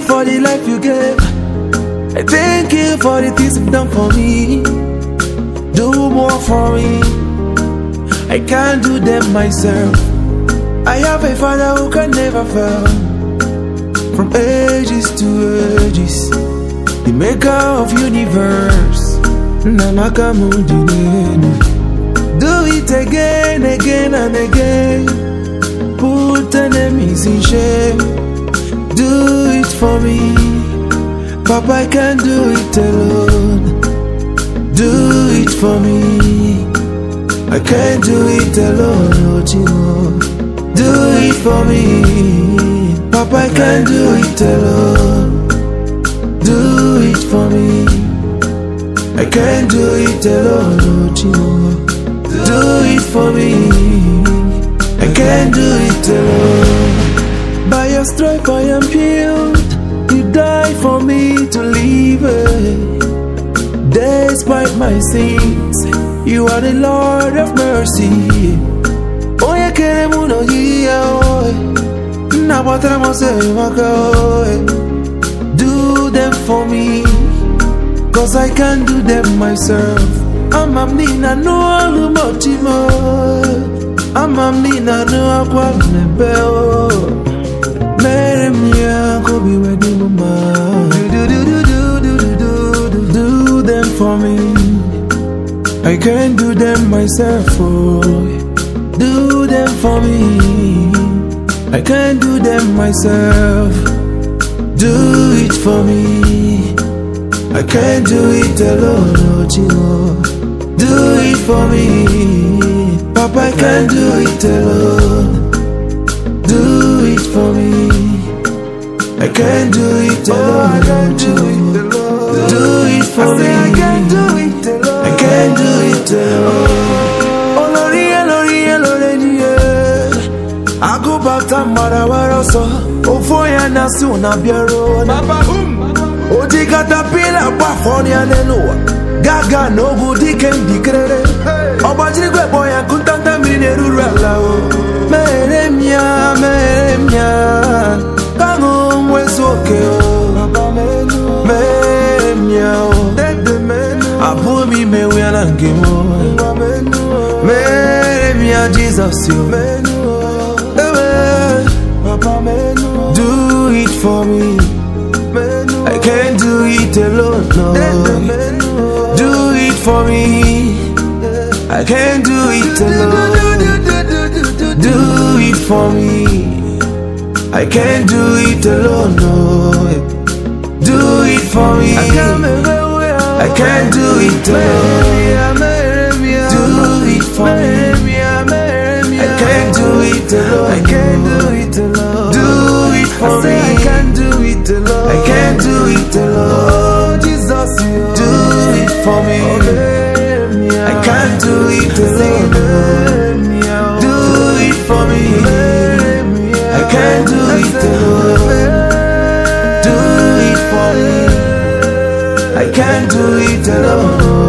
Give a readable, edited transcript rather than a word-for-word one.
for the life you gave. I thank you for the things you've done for me. Do more for me. I can't do them myself. I have a Father who can never fail. From ages to ages, the maker of universe. Do it again, again and again. Put enemies in shame. Do it for me, Papa, I can't do it alone. Do it for me, I can't do it alone, oh Chimo. Do it for me, Papa, I can't do it alone. Do it for me, I can't do it alone, oh Chimo. Do it for me, I can't do it alone. By your stripe I am healed. You died for me to live. Despite my sins, you are the Lord of mercy. Oh, yeah, keremuno hiya. Na batamo se maka. Do them for me, 'cause I can't do them myself. I'm amnina no alumotimo. I'm amnina no akwalebeo. Do them for me, I can't do them myself. Oh. Do them for me, I can't do them myself. Do it for me, I can't do it alone, oh Chimo. Do it for me, Papa, I can't do it alone. Do it for me, I can't do it alone. I can't do it alone. Do it for me, I can't do it alone. I can't do it alone. Oh Lord, I go back to Marawaro so. Oh for ya na so na biaro. Papa oh di caterpillar pa phone ya nelo. Gaga no good di ken di krere. Obajiri gwe boy ya kuntanta mi ne rurala o. Meremia, kango mwesoke o. Meremia o. Abumi mewe anangemo. Meremia Jesus yo. Do it for me, I can't do it alone, no. Do it for me, I can't do it alone. Do it for me, I can't do it alone, no. Do it for me, I can't do it alone. Do it for me, I can't do it alone. I can't do it alone. Do it for me, I can't do it alone. I can't do it alone. Jesus, do it for me. I can't do it alone. Do it for me, I can't do it alone. Do it for me, I can't do it alone.